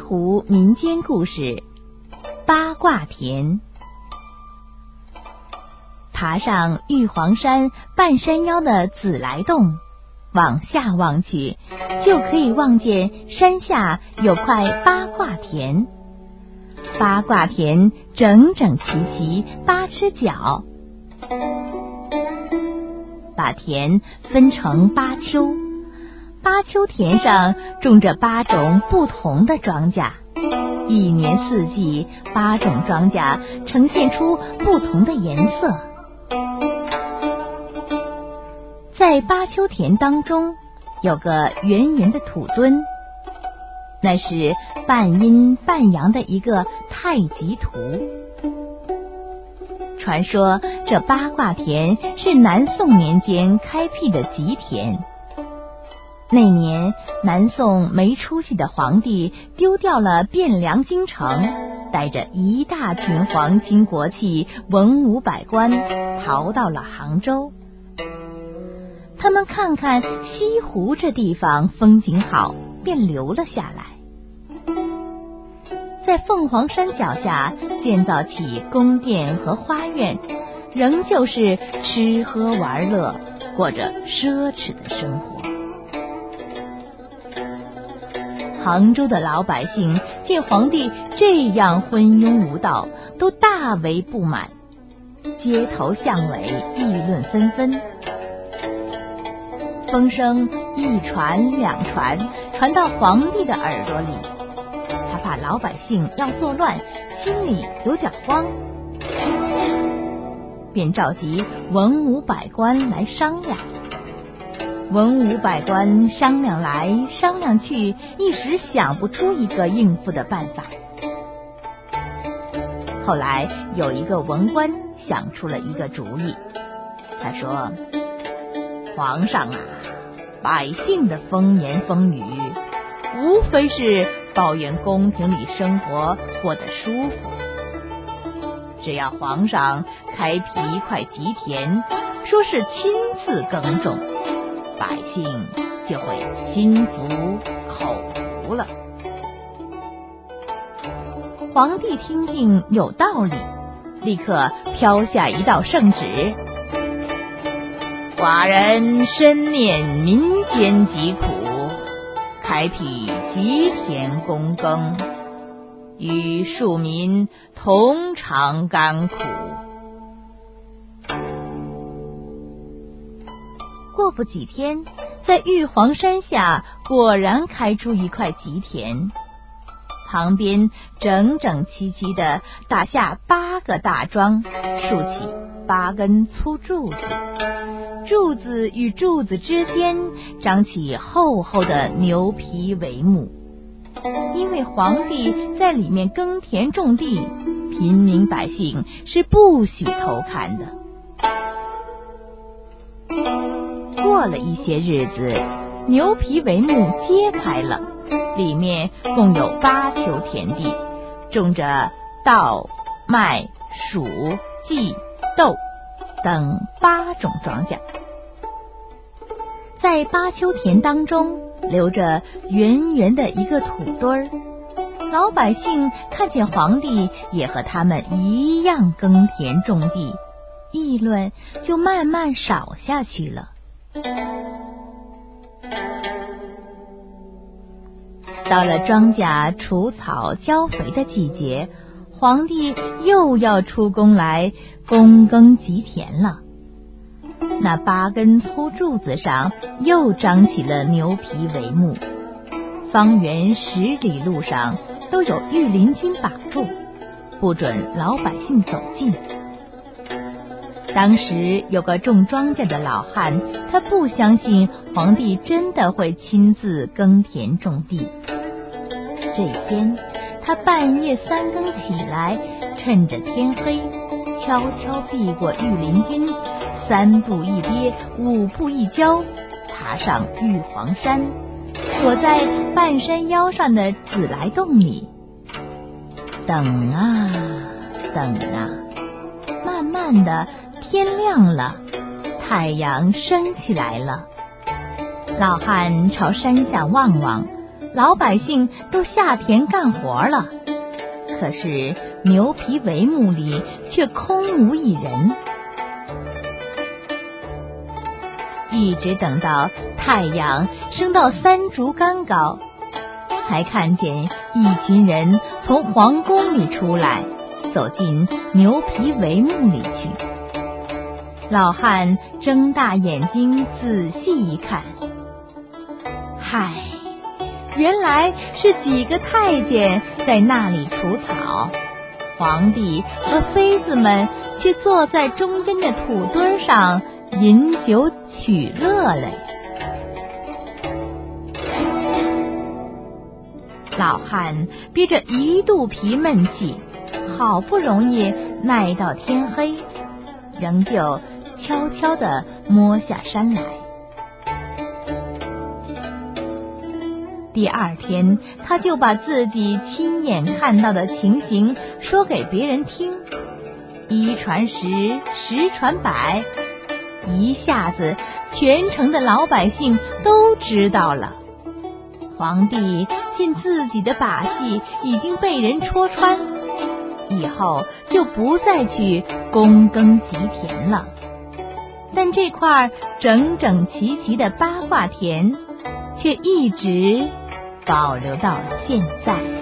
湖民间故事八卦田。爬上玉皇山半山腰的紫来洞，往下望去，就可以望见山下有块八卦田。八卦田整整齐齐8只脚，把田分成8丘。8丘田上种着8种不同的庄稼，一年4季8种庄稼呈现出不同的颜色。在8丘田当中有个圆圆的土墩，那是半阴半阳的一个太极图。传说这八卦田是南宋年间开辟的吉田。那年南宋没出息的皇帝丢掉了汴梁京城，带着一大群皇亲国戚文武百官逃到了杭州。他们看看西湖这地方风景好，便留了下来，在凤凰山脚下建造起宫殿和花园，仍旧是吃喝玩乐，过着奢侈的生活。杭州的老百姓见皇帝这样昏庸无道，都大为不满，街头巷尾议论纷纷。风声一传2传，传到皇帝的耳朵里，他怕老百姓要作乱，心里有点慌，便召集文武百官来商量。文武百官商量来商量去，一时想不出一个应付的办法。后来有一个文官想出了一个主意，他说：皇上啊，百姓的风言风语无非是抱怨宫廷里生活过得舒服，只要皇上开辟一块吉田，说是亲自耕种，百姓就会心服口服了。皇帝听听有道理，立刻飘下一道圣旨：寡人深念民间疾苦，开辟吉田躬耕，与庶民同尝甘苦。过不几天，在玉皇山下果然开出一块吉田，旁边整整齐齐地打下8个大桩，竖起8根粗柱子，柱子与柱子之间长起厚厚的牛皮帷幕。因为皇帝在里面耕田种地，平民百姓是不许偷看的。过了一些日子，牛皮帷幕揭开了，里面共有8丘田地，种着稻、麦、黍、稷、豆等8种庄稼。在8丘田当中留着圆圆的一个土堆儿，老百姓看见皇帝也和他们一样耕田种地，议论就慢慢少下去了。到了庄稼除草浇肥的季节，皇帝又要出宫来躬耕吉田了。那8根粗柱子上又张起了牛皮帷幕，方圆10里路上都有御林军把住，不准老百姓走近。当时有个种庄稼的老汉，他不相信皇帝真的会亲自耕田种地。这天，他半夜3更起来，趁着天黑，悄悄避过御林军，3步一跌5步一跤，爬上玉皇山，躲在半山腰上的紫来洞里。等啊等啊，慢慢的天亮了，太阳升起来了。老汉朝山下望望， 老百姓都下田干活了，可是牛皮帷幕里却空无一人。一直等到太阳升到3竹竿高，才看见一群人从皇宫里出来，走进牛皮帷幕里去。老汉睁大眼睛仔细一看，嗨，原来是几个太监在那里除草，皇帝和妃子们却坐在中间的土堆上饮酒取乐嘞。老汉憋着一肚皮闷气，好不容易耐到天黑，仍旧悄悄地摸下山来。第二天，他就把自己亲眼看到的情形说给别人听，一传十，十传百，一下子全城的老百姓都知道了。皇帝见自己的把戏已经被人戳穿，以后就不再去躬耕吉田了。但这块整整齐齐的八卦田却一直保留到现在。